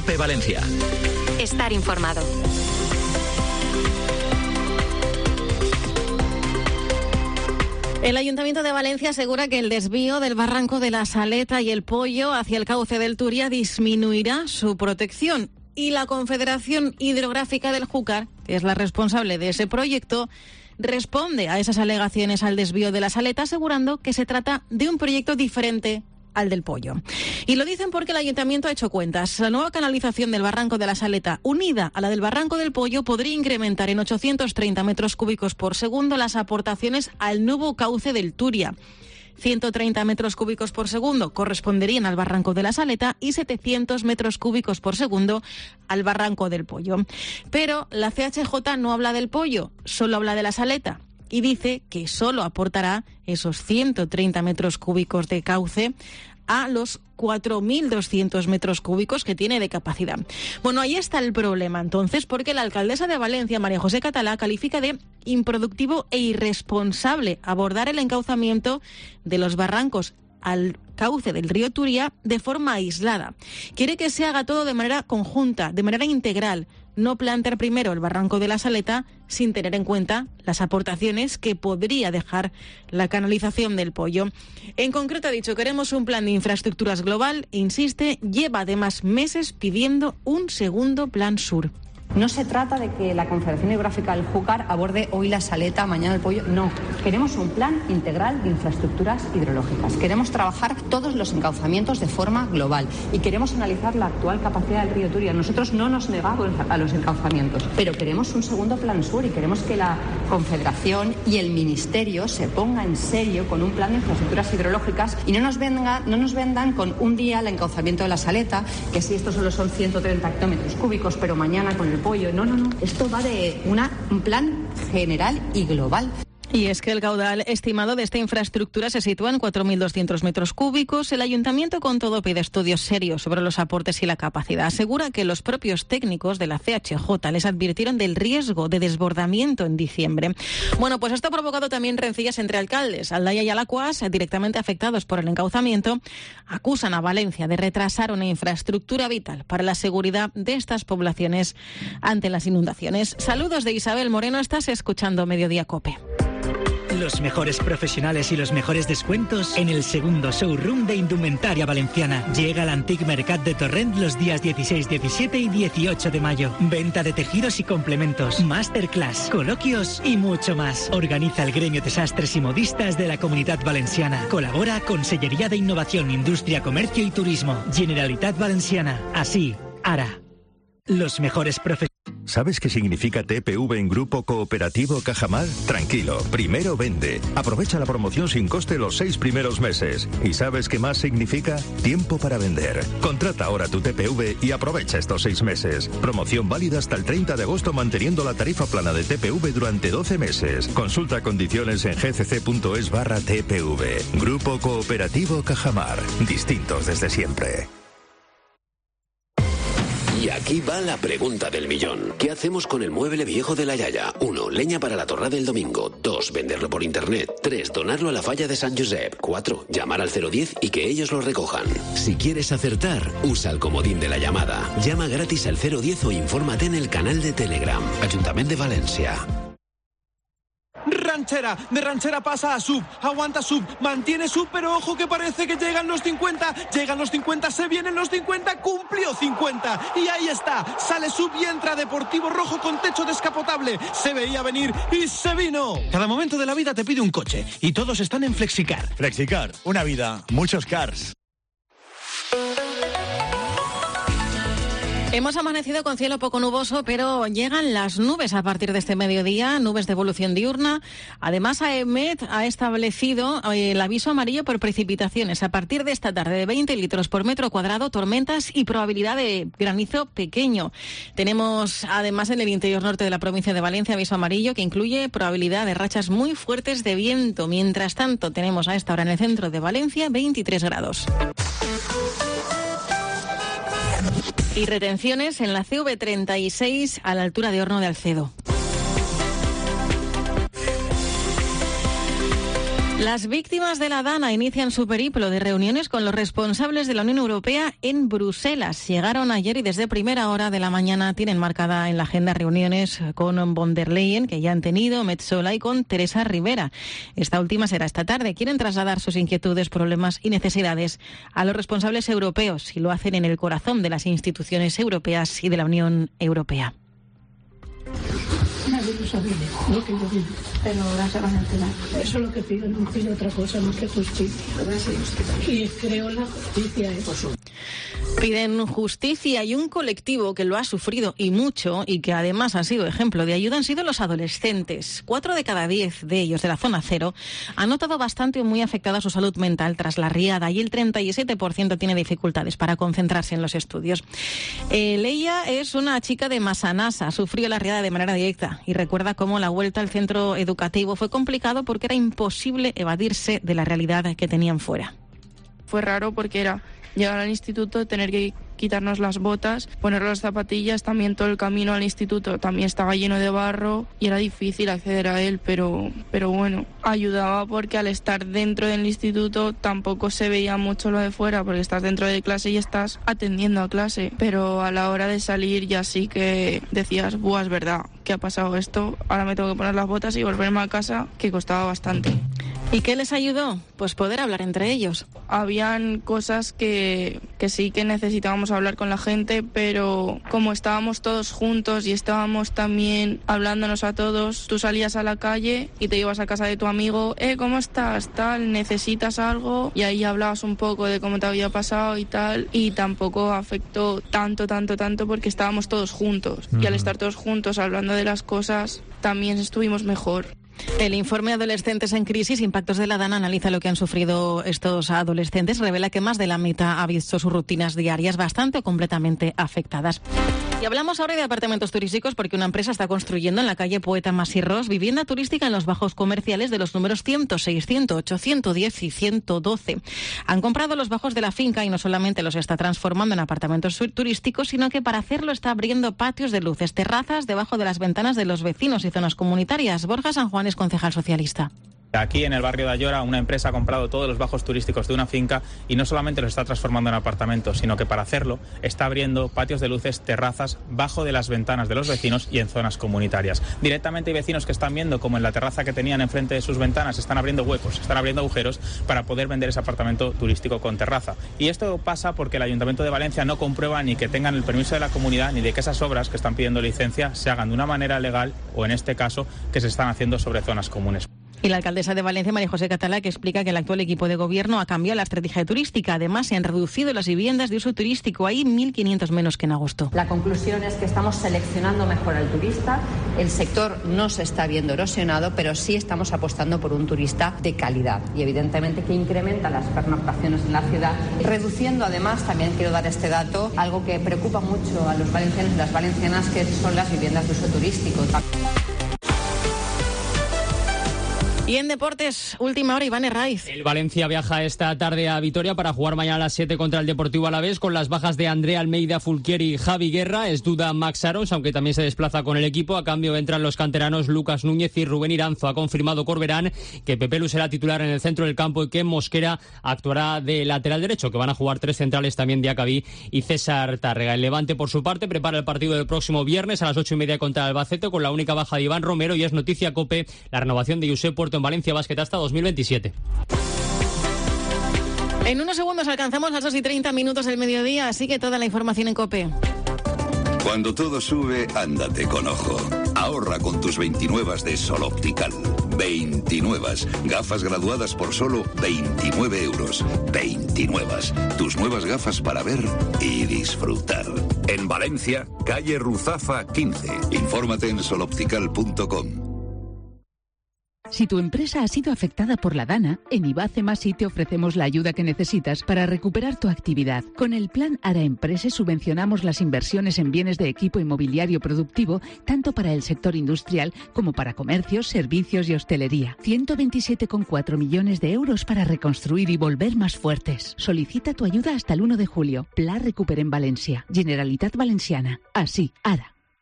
COPE Valencia. Estar informado. El Ayuntamiento de Valencia asegura que el desvío del barranco de la Saleta y el Pollo hacia el cauce del Turia disminuirá su protección. Y la Confederación Hidrográfica del Júcar, que es la responsable de ese proyecto, responde a esas alegaciones al desvío de la Saleta, asegurando que se trata de un proyecto diferente al del Pollo. Y lo dicen porque el Ayuntamiento ha hecho cuentas. La nueva canalización del barranco de la Saleta, unida a la del barranco del Pollo, podría incrementar en 830 metros cúbicos por segundo las aportaciones al nuevo cauce del Turia. 130 metros cúbicos por segundo corresponderían al barranco de la Saleta y 700 metros cúbicos por segundo al barranco del Pollo. Pero la CHJ no habla del Pollo, solo habla de la Saleta. Y dice que solo aportará esos 130 metros cúbicos de cauce a los 4.200 metros cúbicos que tiene de capacidad. Bueno, ahí está el problema entonces, porque la alcaldesa de Valencia, María José Catalá, califica de improductivo e irresponsable abordar el encauzamiento de los barrancos al cauce del río Turia de forma aislada. Quiere que se haga todo de manera conjunta, de manera integral, no plantear primero el barranco de la Saleta sin tener en cuenta las aportaciones que podría dejar la canalización del Pollo. En concreto ha dicho, queremos un plan de infraestructuras global, insiste, lleva además meses pidiendo un segundo plan sur. No se trata de que la Confederación Hidrográfica del Júcar aborde hoy la Saleta, mañana el Pollo. No, queremos un plan integral de infraestructuras hidrológicas. Queremos trabajar todos los encauzamientos de forma global y queremos analizar la actual capacidad del río Turia. Nosotros no nos negamos a los encauzamientos, pero queremos un segundo plan sur y queremos que la Confederación y el Ministerio se pongan en serio con un plan de infraestructuras hidrológicas y no nos vendan con un día el encauzamiento de la Saleta, que sí, estos solo son 130 hectómetros cúbicos, pero mañana con el Pollo. No. Esto va de un plan general y global. Y es que el caudal estimado de esta infraestructura se sitúa en 4.200 metros cúbicos. El Ayuntamiento, con todo, pide estudios serios sobre los aportes y la capacidad. Asegura que los propios técnicos de la CHJ les advirtieron del riesgo de desbordamiento en diciembre. Bueno, pues esto ha provocado también rencillas entre alcaldes. Aldaya y Alacuas, directamente afectados por el encauzamiento, acusan a Valencia de retrasar una infraestructura vital para la seguridad de estas poblaciones ante las inundaciones. Saludos de Isabel Moreno, estás escuchando Mediodía COPE. Los mejores profesionales y los mejores descuentos en el segundo showroom de indumentaria valenciana. Llega al Antic Mercat de Torrent los días 16, 17 y 18 de mayo. Venta de tejidos y complementos, masterclass, coloquios y mucho más. Organiza el Gremio de Sastres y Modistas de la Comunidad Valenciana. Colabora Consellería de Innovación, Industria, Comercio y Turismo. Generalitat Valenciana. Así, ara. Los mejores profesionales. ¿Sabes qué significa TPV en Grupo Cooperativo Cajamar? Tranquilo, primero vende. Aprovecha la promoción sin coste los 6 primeros meses. ¿Y sabes qué más significa? Tiempo para vender. Contrata ahora tu TPV y aprovecha estos 6 meses. Promoción válida hasta el 30 de agosto manteniendo la tarifa plana de TPV durante 12 meses. Consulta condiciones en gcc.es/TPV. Grupo Cooperativo Cajamar. Distintos desde siempre. Y aquí va la pregunta del millón. ¿Qué hacemos con el mueble viejo de la Yaya? 1. Leña para la torrada del domingo. 2. Venderlo por internet. 3. Donarlo a la falla de San Josep. 4. Llamar al 010 y que ellos lo recojan. Si quieres acertar, usa el comodín de la llamada. Llama gratis al 010 o infórmate en el canal de Telegram. Ayuntamiento de Valencia. Ranchera, de ranchera pasa a sub, aguanta sub, mantiene sub, pero ojo que parece que llegan los 50, se vienen los 50, cumplió 50, y ahí está, sale sub y entra Deportivo Rojo con techo descapotable, se veía venir y se vino. Cada momento de la vida te pide un coche, y todos están en Flexicar. Flexicar, una vida, muchos cars. Hemos amanecido con cielo poco nuboso, pero llegan las nubes a partir de este mediodía, nubes de evolución diurna. Además, AEMET ha establecido el aviso amarillo por precipitaciones a partir de esta tarde de 20 litros por metro cuadrado, tormentas y probabilidad de granizo pequeño. Tenemos además en el interior norte de la provincia de Valencia aviso amarillo que incluye probabilidad de rachas muy fuertes de viento. Mientras tanto, tenemos a esta hora en el centro de Valencia 23 grados. Y retenciones en la CV36 a la altura de Horno de Alcedo. Las víctimas de la Dana inician su periplo de reuniones con los responsables de la Unión Europea en Bruselas. Llegaron ayer y desde primera hora de la mañana tienen marcada en la agenda reuniones con von der Leyen, que ya han tenido, Metsola, y con Teresa Rivera. Esta última será esta tarde. Quieren trasladar sus inquietudes, problemas y necesidades a los responsables europeos y lo hacen en el corazón de las instituciones europeas y de la Unión Europea. Nadie lo sabía, lo que yo vi, pero ahora se van a enterar. Eso es lo que pido, no pido otra cosa más que justicia. Y creo en la justicia. Piden justicia y un colectivo que lo ha sufrido y mucho y que además ha sido ejemplo de ayuda han sido los adolescentes. 4 de cada 10 de ellos de la zona cero han notado bastante o muy afectada su salud mental tras la riada y el 37% tiene dificultades para concentrarse en los estudios. Leia es una chica de Massanassa, sufrió la riada de manera directa y recuerda cómo la vuelta al centro educativo fue complicado porque era imposible evadirse de la realidad que tenían fuera. Fue raro porque era llegar al instituto, tener que quitarnos las botas, poner las zapatillas, también todo el camino al instituto también estaba lleno de barro y era difícil acceder a él, pero bueno, ayudaba porque al estar dentro del instituto tampoco se veía mucho lo de fuera, porque estás dentro de clase y estás atendiendo a clase, pero a la hora de salir ya sí que decías, buah, es verdad, que ha pasado esto, ahora me tengo que poner las botas y volverme a casa, que costaba bastante. ¿Y qué les ayudó? Pues poder hablar entre ellos. Habían cosas que sí que necesitábamos hablar con la gente, pero como estábamos todos juntos y estábamos también hablándonos a todos, tú salías a la calle y te ibas a casa de tu amigo, ¿cómo estás? Tal, ¿necesitas algo? Y ahí hablabas un poco de cómo te había pasado y tal, y tampoco afectó tanto porque estábamos todos juntos. Y al estar todos juntos hablando de las cosas, también estuvimos mejor. El informe Adolescentes en Crisis, Impactos de la Dana, analiza lo que han sufrido estos adolescentes. Revela que más de la mitad ha visto sus rutinas diarias bastante o completamente afectadas. Y hablamos ahora de apartamentos turísticos porque una empresa está construyendo en la calle Poeta Masirros vivienda turística en los bajos comerciales de los números 106, 108, 110 y 112. Han comprado los bajos de la finca y no solamente los está transformando en apartamentos turísticos, sino que para hacerlo está abriendo patios de luces, terrazas debajo de las ventanas de los vecinos y zonas comunitarias. Borja San Juan es concejal socialista. Aquí en el barrio de Ayora una empresa ha comprado todos los bajos turísticos de una finca y no solamente los está transformando en apartamentos, sino que para hacerlo está abriendo patios de luces, terrazas, bajo de las ventanas de los vecinos y en zonas comunitarias. Directamente hay vecinos que están viendo como en la terraza que tenían enfrente de sus ventanas están abriendo huecos, están abriendo agujeros para poder vender ese apartamento turístico con terraza. Y esto pasa porque el Ayuntamiento de Valencia no comprueba ni que tengan el permiso de la comunidad ni de que esas obras que están pidiendo licencia se hagan de una manera legal o en este caso que se están haciendo sobre zonas comunes. Y la alcaldesa de Valencia, María José Catalá, que explica que el actual equipo de gobierno ha cambiado la estrategia turística. Además, se han reducido las viviendas de uso turístico. Hay 1.500 menos que en agosto. La conclusión es que estamos seleccionando mejor al turista. El sector no se está viendo erosionado, pero sí estamos apostando por un turista de calidad. Y evidentemente que incrementa las pernoctaciones en la ciudad, reduciendo además, también quiero dar este dato, algo que preocupa mucho a los valencianos y las valencianas, que son las viviendas de uso turístico. Y en deportes, última hora, Iván Herraiz. El Valencia viaja esta tarde a Vitoria para jugar mañana a las 7 contra el Deportivo Alavés con las bajas de André Almeida, Fulquieri y Javi Guerra. Es duda Max Arons, aunque también se desplaza con el equipo. A cambio entran los canteranos Lucas Núñez y Rubén Iranzo. Ha confirmado Corberán que Pepelu será titular en el centro del campo y que Mosquera actuará de lateral derecho, que van a jugar 3 centrales también, Diacabí y César Tárrega. El Levante, por su parte, prepara el partido del próximo viernes a las 8:30 contra Albacete con la única baja de Iván Romero y es noticia COPE la renovación de Josep Puerto en Valencia Basket hasta 2027. En unos segundos alcanzamos las 2:30 del mediodía, así que toda la información en COPE. Cuando todo sube, ándate con ojo. Ahorra con tus 29 de Sol Optical. 29. Gafas graduadas por solo 29 euros. 29. Tus nuevas gafas para ver y disfrutar. En Valencia, calle Ruzafa 15. Infórmate en soloptical.com. Si tu empresa ha sido afectada por la Dana, en Ibace Masi te ofrecemos la ayuda que necesitas para recuperar tu actividad. Con el plan Ara Emprese subvencionamos las inversiones en bienes de equipo inmobiliario productivo, tanto para el sector industrial como para comercios, servicios y hostelería. 127,4 millones de euros para reconstruir y volver más fuertes. Solicita tu ayuda hasta el 1 de julio. Pla Recuperem Valencia. Generalitat Valenciana. Así, Ara.